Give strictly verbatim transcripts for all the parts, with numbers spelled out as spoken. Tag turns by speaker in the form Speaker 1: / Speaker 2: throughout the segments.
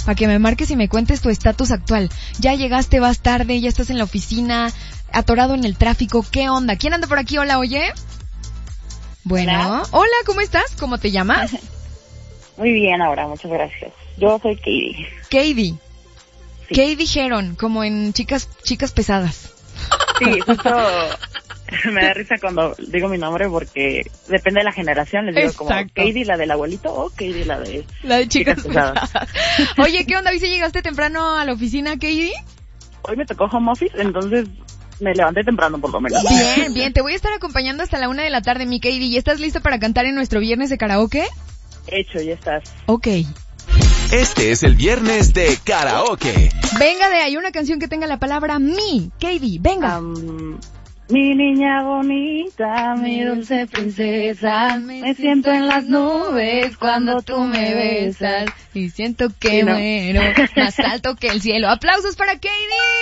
Speaker 1: para que me marques y me cuentes tu estatus actual. Ya llegaste, vas tarde, ya estás en la oficina, atorado en el tráfico, ¿qué onda? ¿Quién anda por aquí? Hola, oye. Bueno, hola, hola, ¿cómo estás? ¿Cómo te llamas?
Speaker 2: Muy bien ahora, muchas gracias. Yo soy Katie.
Speaker 1: Katie.
Speaker 2: Sí.
Speaker 1: Katie dijeron, como en chicas chicas pesadas.
Speaker 2: Sí, justo me da risa cuando digo mi nombre porque depende de la generación. Les digo
Speaker 1: Exacto.
Speaker 2: como Katie, la del abuelito, o Katie, la de...
Speaker 1: La de chicas,
Speaker 2: chicas pesadas.
Speaker 1: pesadas. Oye, ¿qué onda? ¿Viste llegaste temprano a la oficina, Katie?
Speaker 2: Hoy me tocó home office, entonces me levanté temprano por lo menos.
Speaker 1: Bien, bien. Te voy a estar acompañando hasta la una de la tarde, mi Katie. ¿Y estás lista para cantar en nuestro viernes de karaoke?
Speaker 2: Hecho, ya estás.
Speaker 1: Ok.
Speaker 3: Este es el viernes de karaoke.
Speaker 1: Venga de ahí una canción que tenga la palabra mi. Katie, venga.
Speaker 2: Um, mi niña bonita, mi dulce princesa, me siento en las nubes cuando tú me besas.
Speaker 1: Y siento que
Speaker 2: Sí, no.
Speaker 1: muero más alto que el cielo. ¡Aplausos para Katie!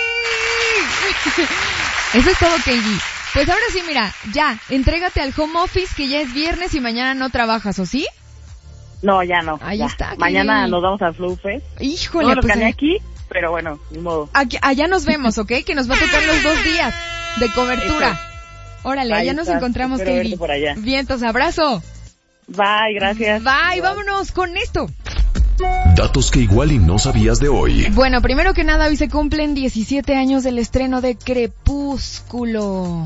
Speaker 1: Eso es todo, Katie. Pues ahora sí, mira, ya, entrégate al home office que ya es viernes y mañana no trabajas, ¿o sí?
Speaker 2: No, ya no.
Speaker 1: Ahí
Speaker 2: ya.
Speaker 1: está,
Speaker 2: Mañana
Speaker 1: Katie.
Speaker 2: nos vamos al Flow Fest.
Speaker 1: Híjole,
Speaker 2: No lo
Speaker 1: pues
Speaker 2: gané
Speaker 1: ahí-
Speaker 2: aquí, pero bueno, ni modo.
Speaker 1: aquí- allá nos vemos, ¿ok? Que nos va a tocar los dos días de cobertura.
Speaker 2: Eso.
Speaker 1: Órale,
Speaker 2: Ahí
Speaker 1: allá nos
Speaker 2: estás.
Speaker 1: encontramos,
Speaker 2: Espero
Speaker 1: Katie.
Speaker 2: verte por allá.
Speaker 1: Vientos, abrazo.
Speaker 2: Bye, gracias.
Speaker 1: Bye,
Speaker 2: Igual.
Speaker 1: vámonos con esto.
Speaker 3: Datos que igual y no sabías de hoy.
Speaker 1: Bueno, primero que nada, hoy se cumplen diecisiete años del estreno de Crepúsculo.